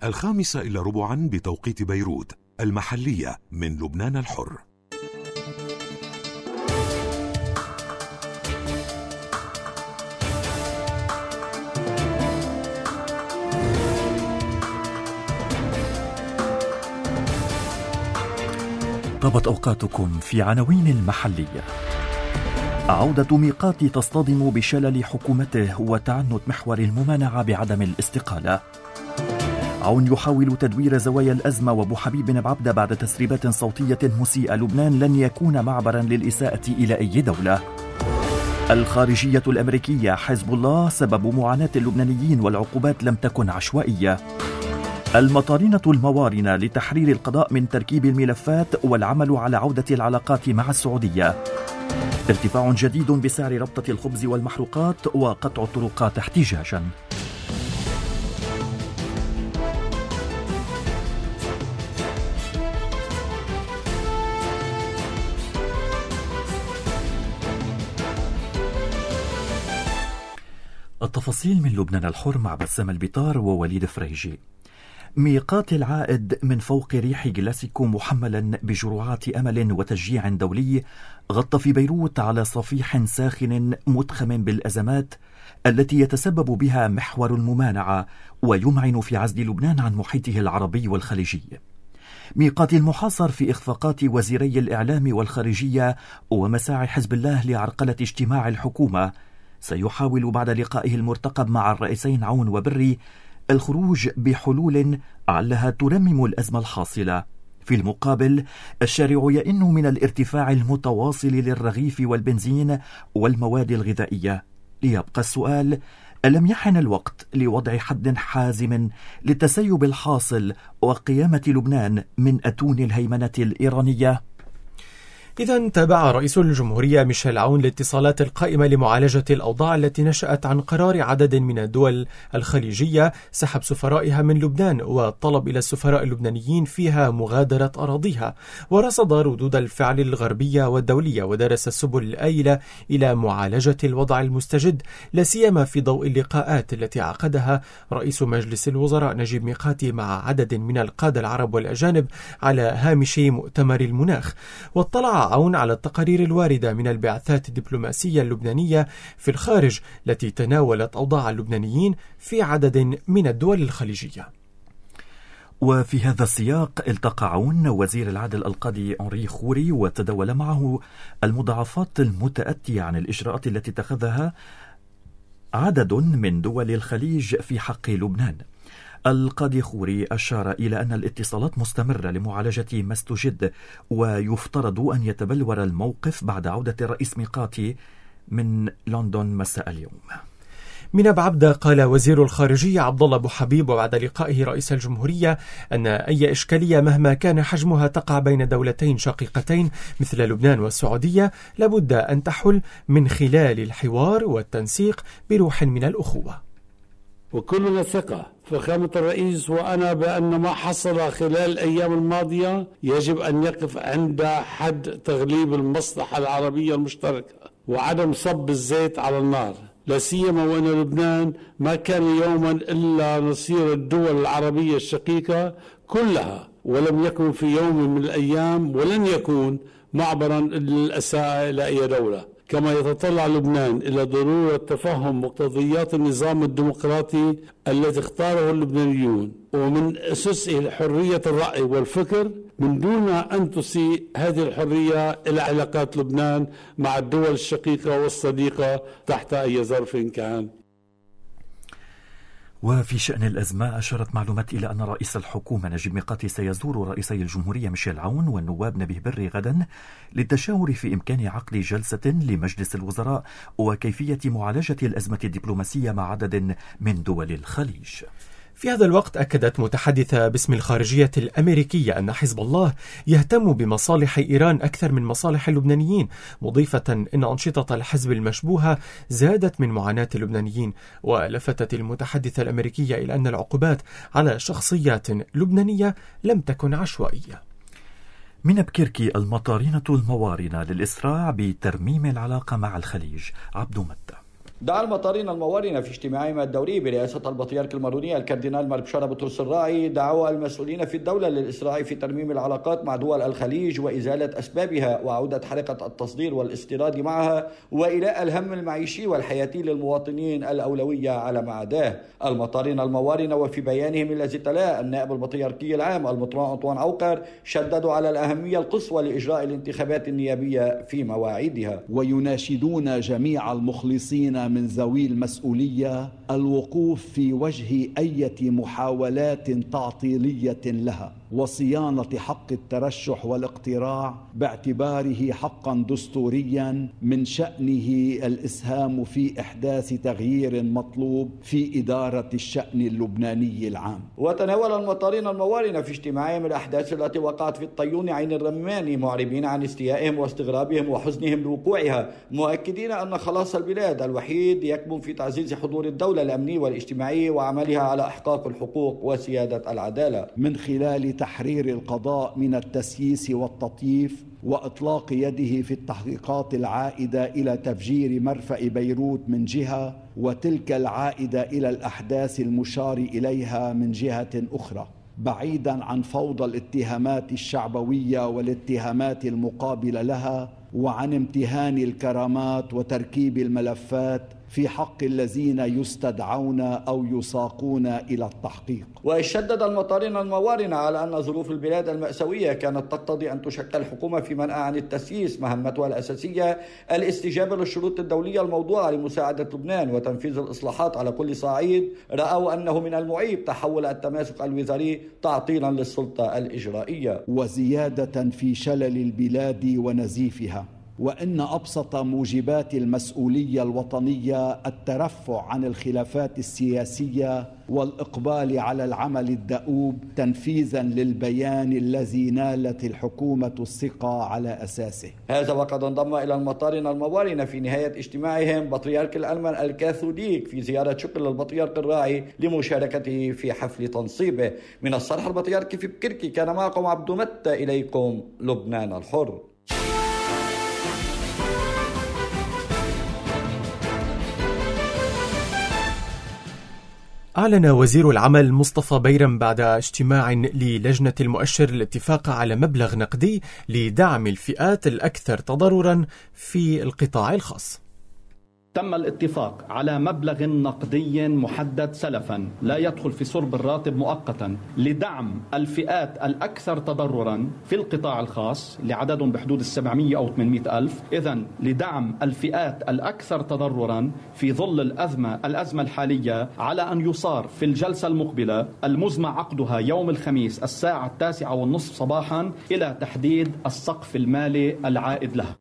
5:15 بتوقيت بيروت المحلية من لبنان الحر. طابت أوقاتكم في عناوين المحلية. عودة ميقات تصطدم بشلل حكومته وتعنت محور الممانعة بعدم الاستقالة. عون يحاول تدوير زوايا الأزمة وأبو حبيب بن عبدة بعد تسريبات صوتية مسيئة. لبنان لن يكون معبرا للإساءة إلى أي دولة. الخارجية الأمريكية حزب الله سبب معاناة اللبنانيين والعقوبات لم تكن عشوائية. المطارنة الموارنة لتحرير القضاء من تركيب الملفات والعمل على عودة العلاقات مع السعودية. ارتفاع جديد بسعر ربطة الخبز والمحروقات وقطع الطرقات احتجاجا. التفاصيل من لبنان الحر مع بسام البطار ووليد فريجي. ميقات العائد من فوق ريح جلاسيكو محملا بجرعات أمل وتشجيع دولي غطى في بيروت على صفيح ساخن متخم بالأزمات التي يتسبب بها محور الممانعة ويمعن في عزل لبنان عن محيطه العربي والخليجي. ميقات المحاصر في إخفاقات وزيري الإعلام والخارجية ومساعي حزب الله لعرقلة اجتماع الحكومة. سيحاول بعد لقائه المرتقب مع الرئيسين عون وبري الخروج بحلول علها ترمم الأزمة الحاصلة. في المقابل الشارع يئن من الارتفاع المتواصل للرغيف والبنزين والمواد الغذائية. ليبقى السؤال: ألم يحن الوقت لوضع حد حازم للتسيب الحاصل وقيامة لبنان من أتون الهيمنة الإيرانية؟ إذن تابع رئيس الجمهورية ميشيل عون الاتصالات القائمة لمعالجة الأوضاع التي نشأت عن قرار عدد من الدول الخليجية سحب سفرائها من لبنان والطلب إلى السفراء اللبنانيين فيها مغادرة أراضيها، ورصد ردود الفعل الغربية والدولية ودرس السبل الآيلة إلى معالجة الوضع المستجد، لا سيما في ضوء اللقاءات التي عقدها رئيس مجلس الوزراء نجيب ميقاتي مع عدد من القادة العرب والأجانب على هامش مؤتمر المناخ. واطلع عون على التقارير الواردة من البعثات الدبلوماسية اللبنانية في الخارج التي تناولت أوضاع اللبنانيين في عدد من الدول الخليجية. وفي هذا السياق التقى عون وزير العدل القاضي أنري خوري وتداول معه المضاعفات المتأتية عن الإجراءات التي اتخذها عدد من دول الخليج في حق لبنان. القاضي خوري أشار إلى أن الاتصالات مستمرة لمعالجة ما استجد، ويفترض أن يتبلور الموقف بعد عودة الرئيس ميقاتي من لندن مساء اليوم. من بعبدة قال وزير الخارجية عبد الله أبو حبيب وبعد لقائه رئيس الجمهورية أن أي إشكالية مهما كان حجمها تقع بين دولتين شقيقتين مثل لبنان والسعودية لابد أن تحل من خلال الحوار والتنسيق بروح من الأخوة. وكلنا ثقة فخامة الرئيس وأنا بأن ما حصل خلال الأيام الماضية يجب أن يقف عند حد تغليب المصلحة العربية المشتركة وعدم صب الزيت على النار، لا سيما وأن لبنان ما كان يوما إلا نصير الدول العربية الشقيقة كلها، ولم يكن في يوم من الأيام ولن يكون معبرا للإساءة إلى أي دولة. كما يتطلع لبنان إلى ضرورة تفهم مقتضيات النظام الديمقراطي الذي اختاره اللبنانيون ومن أسسه حرية الرأي والفكر من دون أن تسيء هذه الحرية إلى علاقات لبنان مع الدول الشقيقة والصديقة تحت أي ظرف كان. وفي شأن الأزمة أشارت معلومات إلى أن رئيس الحكومة نجيب ميقاتي سيزور رئيسي الجمهورية ميشيل عون والنواب نبيه بري غدا للتشاور في إمكان عقد جلسة لمجلس الوزراء وكيفية معالجة الأزمة الدبلوماسية مع عدد من دول الخليج. في هذا الوقت أكدت متحدثة باسم الخارجية الأمريكية أن حزب الله يهتم بمصالح إيران أكثر من مصالح اللبنانيين، مضيفة أن أنشطة الحزب المشبوهة زادت من معاناة اللبنانيين. ولفتت المتحدثة الأمريكية إلى أن العقوبات على شخصيات لبنانية لم تكن عشوائية. من بكركي المطارنة الموارنة للإسراع بترميم العلاقة مع الخليج. عبدو متى. دعا المطارين الموارنة في اجتماعهم الدوري برئاسة البطريرك الماروني الكاردينال ماربشارا بطرس الراعي دعوا المسؤولين في الدولة للإسراع في ترميم العلاقات مع دول الخليج وإزالة أسبابها وعودة حركة التصدير والاستيراد معها وإيلاء الهم المعيشي والحياتي للمواطنين الأولوية على ما عداه. المطارين الموارنة وفي بيانهم الذي تلاه النائب البطريركي العام المطران أنطوان عوقر شددوا على الأهمية القصوى لإجراء الانتخابات النيابية في مواعيدها، ويناشدون جميع المخلصين من ذوي المسؤولية الوقوف في وجه أي محاولات تعطيلية لها وصيانة حق الترشح والاقتراع باعتباره حقا دستوريا من شأنه الإسهام في إحداث تغيير مطلوب في إدارة الشأن اللبناني العام. وتناول المطارين الموارنة في اجتماعهم الأحداث التي وقعت في الطيون عين الرمان معربين عن استيائهم واستغرابهم وحزنهم بوقوعها، مؤكدين أن خلاص البلاد الوحيد يكمن في تعزيز حضور الدولة الأمني والاجتماعي وعملها على إحقاق الحقوق وسيادة العدالة من خلال تحرير القضاء من التسييس والتطييف وإطلاق يده في التحقيقات العائدة إلى تفجير مرفأ بيروت من جهة وتلك العائدة إلى الأحداث المشار إليها من جهة أخرى، بعيدا عن فوضى الاتهامات الشعبوية والاتهامات المقابلة لها وعن امتهان الكرامات وتركيب الملفات في حق الذين يستدعون أو يساقون إلى التحقيق. وشدد المطارين الموارنة على أن ظروف البلاد المأساوية كانت تقتضي أن تشكل الحكومة في منأى عن التسييس مهمتها الأساسية الاستجابة للشروط الدولية الموضوعة لمساعدة لبنان وتنفيذ الإصلاحات على كل صعيد. رأوا أنه من المعيب تحول التماسك الوزاري تعطيلا للسلطة الإجرائية وزيادة في شلل البلاد ونزيفها، وإن أبسط موجبات المسؤولية الوطنية الترفع عن الخلافات السياسية والإقبال على العمل الدؤوب تنفيذا للبيان الذي نالت الحكومة الثقة على أساسه. هذا وقد انضم إلى المطارين الموارنة في نهاية اجتماعهم بطريرك الألمان الكاثوليك في زيارة شكر للبطريرك الراعي لمشاركته في حفل تنصيبه. من الصرح البطريركي في بكركي كان معكم عبد متى، إليكم لبنان الحر. أعلن وزير العمل مصطفى بيرم بعد اجتماع للجنة المؤشر الاتفاق على مبلغ نقدي لدعم الفئات الأكثر تضررا في القطاع الخاص. تم الاتفاق على مبلغ نقدي محدد سلفا لا يدخل في صلب الراتب مؤقتا لدعم الفئات الأكثر تضررا في القطاع الخاص لعددهم بحدود 700 أو 800 ألف. إذن لدعم الفئات الأكثر تضررا في ظل الأزمة الحالية على أن يصار في الجلسة المقبلة المزمع عقدها يوم الخميس 9:30 صباحا إلى تحديد السقف المالي العائد لها.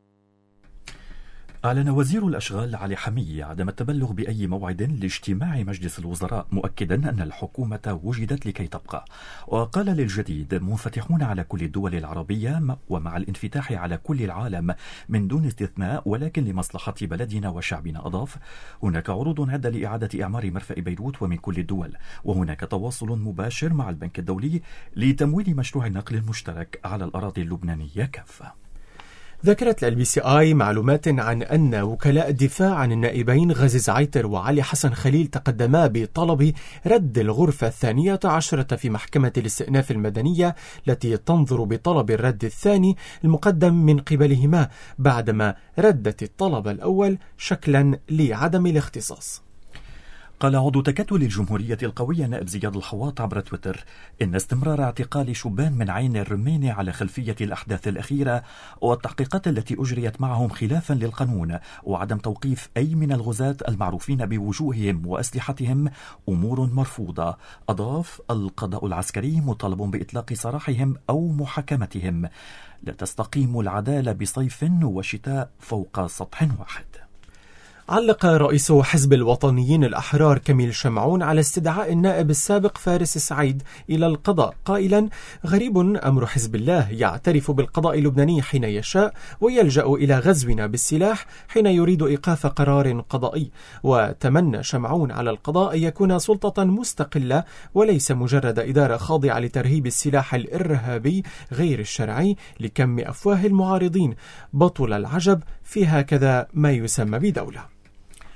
أعلن وزير الأشغال علي حمية عدم التبلغ بأي موعد لاجتماع مجلس الوزراء، مؤكدا أن الحكومة وجدت لكي تبقى، وقال للجديد منفتحون على كل الدول العربية ومع الانفتاح على كل العالم من دون استثناء، ولكن لمصلحة بلدنا وشعبنا. أضاف: هناك عروض عدة لإعادة إعمار مرفأ بيروت ومن كل الدول، وهناك تواصل مباشر مع البنك الدولي لتمويل مشروع النقل المشترك على الأراضي اللبنانية كافة. ذكرت الBCI معلومات عن أن وكلاء الدفاع عن النائبين غازي زعيتر وعلي حسن خليل تقدما بطلب رد الغرفة 12 في محكمة الاستئناف المدنية التي تنظر بطلب الرد الثاني المقدم من قبلهما بعدما ردت الطلب الأول شكلا لعدم الاختصاص. قال عضو تكتل الجمهورية القوية نائب زياد الحواط عبر تويتر إن استمرار اعتقال شبان من عين الرماني على خلفية الأحداث الأخيرة والتحقيقات التي أجريت معهم خلافا للقانون وعدم توقيف أي من الغزاة المعروفين بوجوههم وأسلحتهم أمور مرفوضة. أضاف: القضاء العسكري مطالب بإطلاق سراحهم أو محاكمتهم. لا تستقيم العدالة بصيف وشتاء فوق سطح واحد. علق رئيس حزب الوطنيين الأحرار كميل شمعون على استدعاء النائب السابق فارس سعيد إلى القضاء قائلا: غريب أمر حزب الله يعترف بالقضاء اللبناني حين يشاء ويلجأ إلى غزونا بالسلاح حين يريد إيقاف قرار قضائي. وتمنى شمعون على القضاء أن يكون سلطة مستقلة وليس مجرد إدارة خاضعة لترهيب السلاح الإرهابي غير الشرعي لكم أفواه المعارضين. بطل العجب في هكذا ما يسمى بدولة.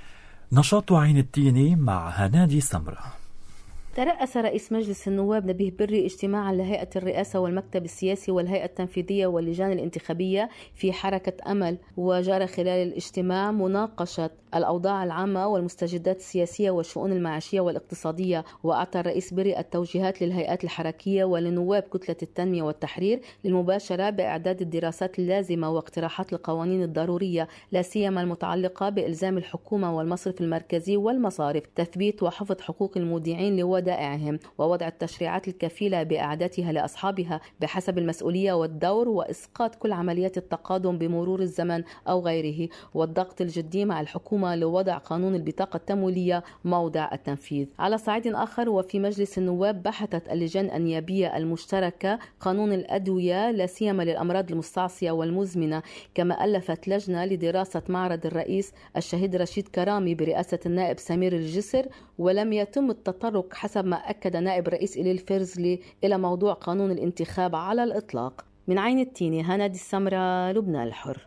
نشاط عين التين مع هنادي سمرة. ترأس رئيس مجلس النواب نبيه بري اجتماعا لهيئة الرئاسة والمكتب السياسي والهيئة التنفيذية واللجان الانتخابية في حركة أمل، وجرى خلال الاجتماع مناقشة الأوضاع العامة والمستجدات السياسية والشؤون المعيشية والاقتصادية. وأعطى الرئيس بري التوجيهات للهيئات الحركية ولنواب كتلة التنمية والتحرير للمباشرة بإعداد الدراسات اللازمة واقتراحات القوانين الضرورية، لا سيما المتعلقة بإلزام الحكومة والمصرف المركزي والمصارف تثبيت وحفظ حقوق المودعين لودائعهم، ووضع التشريعات الكفيلة بإعادتها لأصحابها بحسب المسؤولية والدور، وإسقاط كل عمليات التقادم بمرور الزمن أو غيره، والضغط الجدي مع الحكومة لوضع قانون البطاقة التمويلية موضع التنفيذ. على صعيد آخر، وفي مجلس النواب بحثت اللجان النيابية المشتركة قانون الأدوية لا سيما للأمراض المستعصية والمزمنة، كما ألفت لجنة لدراسة معرض الرئيس الشهيد رشيد كرامي برئاسة النائب سمير الجسر، ولم يتم التطرق حسب ما أكد نائب رئيس إلي الفرزلي إلى موضوع قانون الانتخاب على الإطلاق. من عين التين هنادي السمرة، لبنان الحر.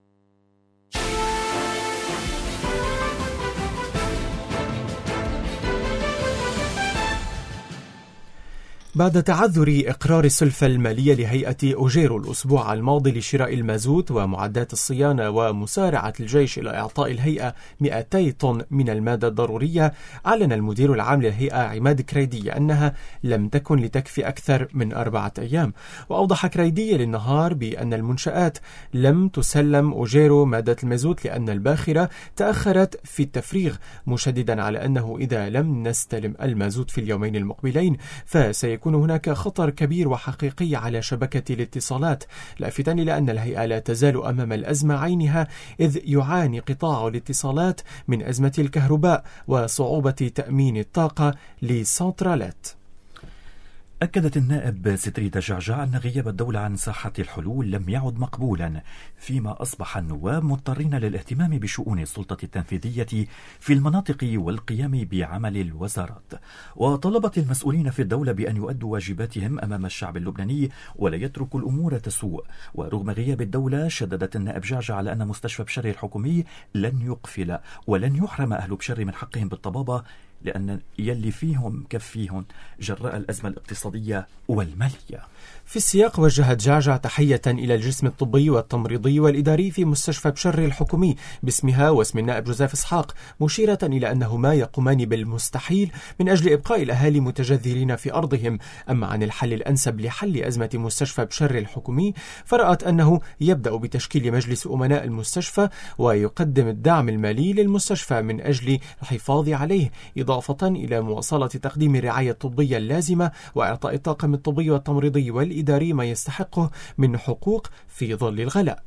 بعد تعذر إقرار السلفة المالية لهيئة أوجيرو الأسبوع الماضي لشراء المازوت ومعدات الصيانة ومسارعة الجيش إلى إعطاء الهيئة 200 طن من المادة الضرورية، أعلن المدير العام للهيئة عماد كريدي أنها لم تكن لتكفي أكثر من 4 أيام. وأوضح كريدي للنهار بأن المنشآت لم تسلم أوجيرو مادة المازوت لأن الباخرة تأخرت في التفريغ، مشددا على أنه إذا لم نستلم المازوت في اليومين المقبلين فسيكون هناك خطر كبير وحقيقي على شبكة الاتصالات، لافتا إلى أن الهيئة لا تزال أمام الأزمة عينها، إذ يعاني قطاع الاتصالات من أزمة الكهرباء وصعوبة تأمين الطاقة لسنترالات. أكدت النائب ستريدة جعجع أن غياب الدولة عن ساحة الحلول لم يعد مقبولا، فيما أصبح النواب مضطرين للاهتمام بشؤون السلطة التنفيذية في المناطق والقيام بعمل الوزارات. وطلبت المسؤولين في الدولة بأن يؤدوا واجباتهم أمام الشعب اللبناني ولا يتركوا الأمور تسوء. ورغم غياب الدولة، شددت النائب جعجع على أن مستشفى بشري الحكومي لن يقفل ولن يحرم أهل بشري من حقهم بالطبابة، لأن يلي فيهم كفيهم جراء الأزمة الاقتصادية والمالية. في السياق، وجهت جعجع تحية إلى الجسم الطبي والتمريضي والإداري في مستشفى بشري الحكومي باسمها واسم النائب جوزيف إسحاق، مشيرة إلى أنهما يقومان بالمستحيل من أجل إبقاء الأهالي متجذرين في أرضهم. أما عن الحل الأنسب لحل أزمة مستشفى بشري الحكومي، فرأت أنه يبدأ بتشكيل مجلس أمناء المستشفى ويقدم الدعم المالي للمستشفى من أجل الحفاظ عليه، إضافة إلى مواصلة تقديم الرعاية الطبية اللازمة وإعطاء الطاقم الطبي والتمريضي والإداري ما يستحقه من حقوق في ظل الغلاء.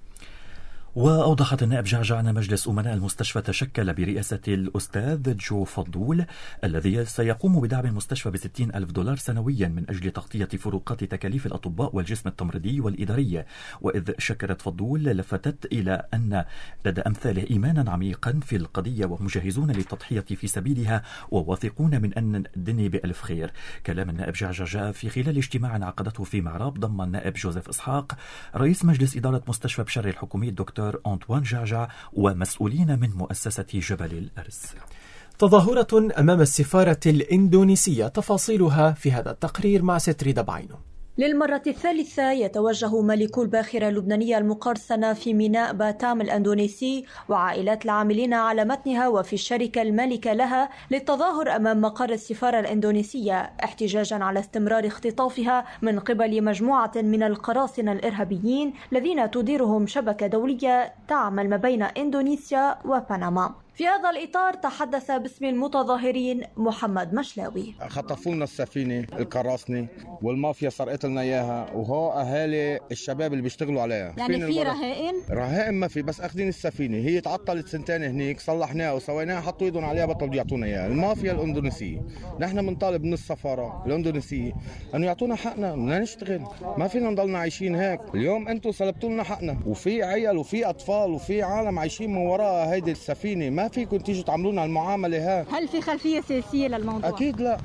وأوضحت النائب جعجع أن مجلس أمناء المستشفى تشكل برئاسة الأستاذ جو فضول، الذي سيقوم بدعم المستشفى $60,000 سنويا من أجل تغطية فروقات تكاليف الأطباء والجسم التمريضي والإداري. وإذ شكرت فضول، لفتت إلى أن لدى أمثاله إيمانا عميقا في القضية ومجهزون للتضحية في سبيلها وواثقون من أن الدنيا بألف خير. كلام النائب جعجع جاء في خلال اجتماع عقدته في معراب ضم النائب جوزيف إسحاق رئيس مجلس إدارة مستشفى بشري الحكومي الدكتور أنطوان جعجع ومسؤولين من مؤسسة جبل الأرز. تظاهرة أمام السفارة الإندونيسية، تفاصيلها في هذا التقرير مع ستريدة بعينه. للمرة الثالثة يتوجه مالكو الباخرة اللبنانية المقرصنة في ميناء باتام الأندونيسي وعائلات العاملين على متنها وفي الشركة المالكة لها للتظاهر أمام مقر السفارة الإندونيسية، احتجاجا على استمرار اختطافها من قبل مجموعة من القراصنة الإرهابيين الذين تديرهم شبكة دولية تعمل ما بين إندونيسيا وبنما. في هذا الإطار تحدث باسم المتظاهرين محمد مشلاوي. خطفوا لنا السفينة القراصنة والمافيا سرقت لنا إياها، وهو أهالي الشباب اللي بيشتغلوا عليها. يعني في رهائن؟ رهائن ما في، بس أخذين السفينة، هي تعطلت 2 سنين هنيك، صلحناها وسويناها، حطوا ايدهم عليها بطلوا يعطونا إياها. المافيا الإندونيسية، نحن بنطالب من السفارة الإندونيسية أنه يعطونا حقنا، بدنا نشتغل، ما فينا نضلنا عايشين هيك. اليوم أنتم سلبتوا لنا حقنا، وفي عيال وفي أطفال وفي عالم عايشين من وراء هيدي السفينة، ما ما فيكم تيجوا تعملونا المعامله ها. هل في خلفيه سياسيه للموضوع؟ اكيد لا.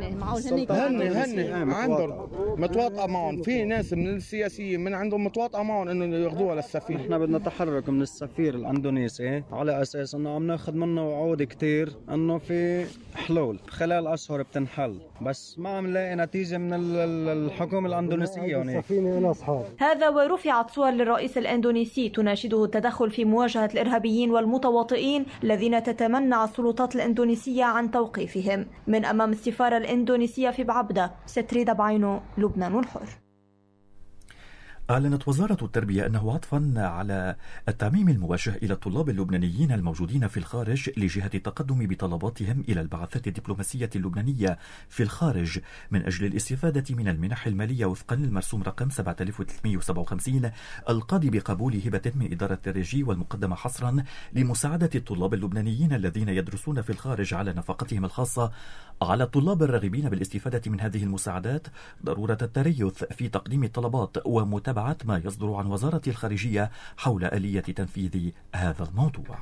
هن عندهم متواطئه معهم، في ناس من السياسيين من عندهم متواطئه معهم انه ياخذوها للسفينه. احنا بدنا تحرك من السفير الاندونيسي على اساس انه عم ناخذ منه وعود كتير انه في حلول خلال اشهر بتنحل، بس ما عم نلاقي نتيجه من الحكومه الاندونيسيه. هذا ورفعت صور للرئيس الاندونيسي تناشده التدخل في مواجهه الارهابيين والمتواطئين الذين تتمنع السلطات الاندونيسيه عن توقيفهم. من امام السفاره الاندونيسيه في بعبدة، ستريدا بعينو، لبنان الحر. أعلنت وزارة التربية أنه عطفا على التعميم الموجه إلى الطلاب اللبنانيين الموجودين في الخارج لجهة التقدم بطلباتهم إلى البعثات الدبلوماسية اللبنانية في الخارج من أجل الاستفادة من المنح المالية وفقا للمرسوم رقم 7357 القاضي بقبول هبة من إدارة الرجي والمقدمة حصرا لمساعدة الطلاب اللبنانيين الذين يدرسون في الخارج على نفقتهم الخاصة. على الطلاب الراغبين بالاستفادة من هذه المساعدات ضرورة التريث في تقديم الطلبات ومتابعة ما يصدر عن وزارة الخارجية حول آلية تنفيذ هذا الموضوع.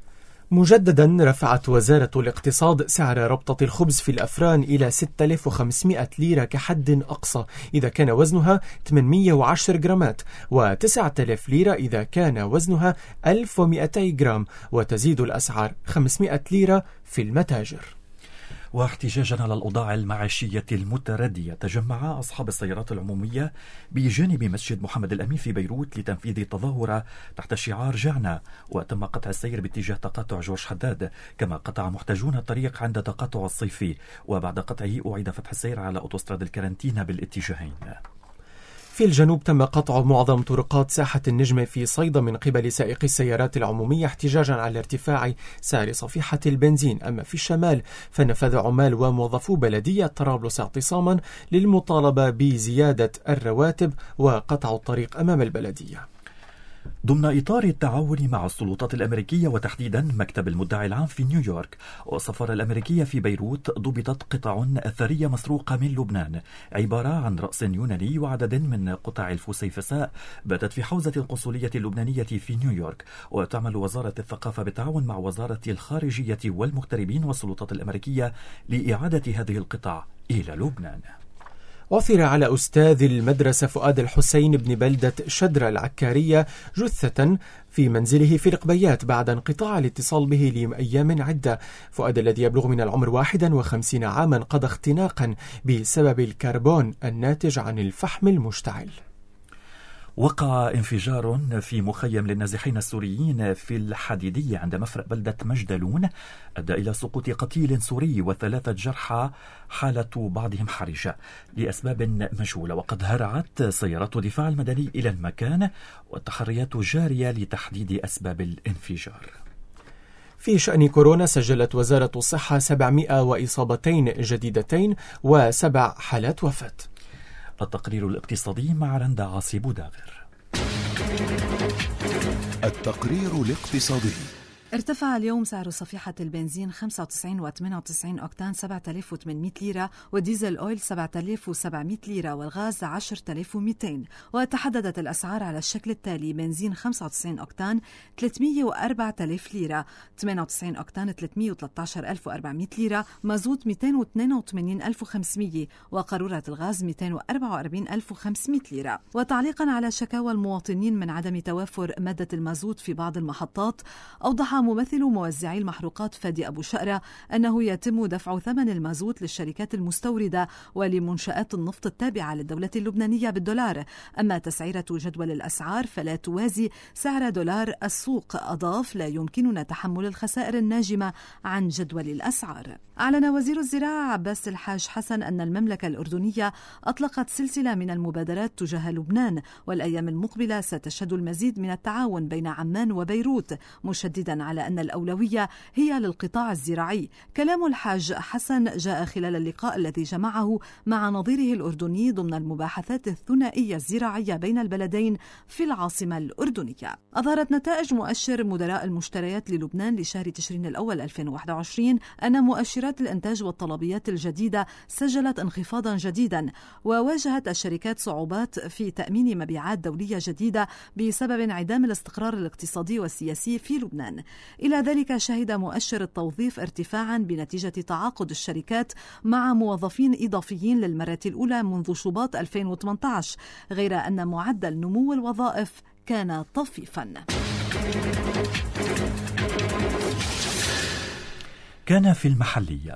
مجددا رفعت وزارة الاقتصاد سعر ربطة الخبز في الأفران إلى 6500 ليرة كحد أقصى إذا كان وزنها 810 جرامات، و9000 ليرة إذا كان وزنها 1200 جرام، وتزيد الأسعار 500 ليرة في المتاجر. واحتجاجا على الأوضاع المعيشية المتردية تجمع أصحاب السيارات العمومية بجانب مسجد محمد الأمين في بيروت لتنفيذ تظاهرة تحت شعار جعنا، وتم قطع السير باتجاه تقاطع جورج حداد، كما قطع محتجون الطريق عند تقاطع الصيفي، وبعد قطعه أعيد فتح السير على أوتوستراد الكارنتينا بالاتجاهين. في الجنوب تم قطع معظم طرقات ساحة النجمة في صيدا من قبل سائقي السيارات العمومية احتجاجا على ارتفاع سعر صفيحة البنزين. أما في الشمال فنفذ عمال وموظفو بلدية طرابلس اعتصاما للمطالبة بزيادة الرواتب وقطع الطريق أمام البلدية. ضمن إطار التعاون مع السلطات الأمريكية وتحديدا مكتب المدعي العام في نيويورك والسفارة الأمريكية في بيروت، ضبطت قطع أثرية مسروقة من لبنان عبارة عن رأس يوناني وعدد من قطع الفسيفساء باتت في حوزة القنصلية اللبنانية في نيويورك. وتعمل وزارة الثقافة بالتعاون مع وزارة الخارجية والمغتربين والسلطات الأمريكية لإعادة هذه القطع إلى لبنان. عثر على أستاذ المدرسة فؤاد الحسين بن بلدة شدرة العكارية جثة في منزله في القبيات بعد انقطاع الاتصال به لأيام عدة. فؤاد الذي يبلغ من العمر 51 عاما قضى اختناقا بسبب الكربون الناتج عن الفحم المشتعل. وقع انفجار في مخيم للنازحين السوريين في الحديدية عند مفرق بلدة مجدلون أدى إلى سقوط قتيل سوري و3 جرحى، حالة بعضهم حرجة لأسباب مجهولة. وقد هرعت سيارات الدفاع المدني إلى المكان والتحريات جارية لتحديد أسباب الانفجار. في شأن كورونا سجلت وزارة الصحة 700 إصابتين جديدتين و7 حالات وفاة. التقرير الاقتصادي مع رندا عاصي بوداغر. التقرير الاقتصادي. ارتفع اليوم سعر صفيحة البنزين 95 و98 أوكتان 7800 ليرة، وديزل أويل 7700 ليرة، والغاز 10200. وتحددت الأسعار على الشكل التالي: بنزين 95 أوكتان 304000 ليرة، 98 أوكتان 313400 ليرة، مازوت 282500، وقارورة الغاز 244500 ليرة. وتعليقا على شكاوى المواطنين من عدم توافر مادة المازوت في بعض المحطات، أوضح ممثل موزعي المحروقات فادي أبو شقرة أنه يتم دفع ثمن المازوت للشركات المستوردة ولمنشآت النفط التابعة للدولة اللبنانية بالدولار، أما تسعيرة جدول الأسعار فلا توازي سعر دولار السوق. أضاف: لا يمكننا تحمل الخسائر الناجمة عن جدول الأسعار. أعلن وزير الزراعة عباس الحاج حسن أن المملكة الأردنية أطلقت سلسلة من المبادرات تجاه لبنان، والأيام المقبلة ستشهد المزيد من التعاون بين عمان وبيروت، مشددا على أن الأولوية هي للقطاع الزراعي. كلام الحاج حسن جاء خلال اللقاء الذي جمعه مع نظيره الأردني ضمن المباحثات الثنائية الزراعية بين البلدين في العاصمة الأردنية. أظهرت نتائج مؤشر مدراء المشتريات للبنان لشهر تشرين الأول 2021 أن مؤشرات الإنتاج والطلبيات الجديدة سجلت انخفاضا جديدا، وواجهت الشركات صعوبات في تأمين مبيعات دولية جديدة بسبب انعدام الاستقرار الاقتصادي والسياسي في لبنان. إلى ذلك شهد مؤشر التوظيف ارتفاعا بنتيجة تعاقد الشركات مع موظفين إضافيين للمرة الأولى منذ شباط 2018، غير أن معدل نمو الوظائف كان طفيفا. كان في المحلية.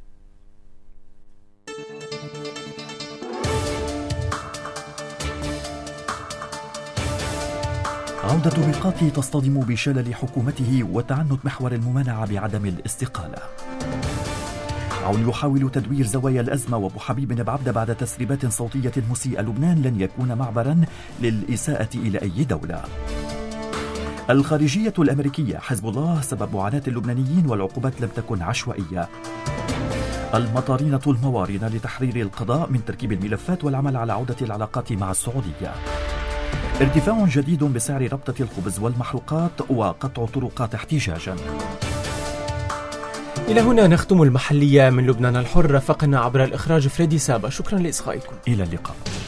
عودة بلقاطي تصطدم بشلل حكومته وتعنت محور الممانعة بعدم الاستقالة. عون يحاول تدوير زوايا الأزمة، وأبو حبيب بن عبدة بعد تسريبات صوتية مسيئة لبنان لن يكون معبرا للإساءة إلى أي دولة. الخارجية الأمريكية، حزب الله سبب معاناة اللبنانيين والعقوبات لم تكن عشوائية. المطارينة الموارنة لتحرير القضاء من تركيب الملفات والعمل على عودة العلاقات مع السعودية. ارتفاع جديد بسعر ربطة الخبز والمحروقات وقطع طرقات احتجاجا. إلى هنا نختم المحلية من لبنان الحر. رافقنا عبر الإخراج فريدي سابا. شكرا لإصغائكم. إلى اللقاء.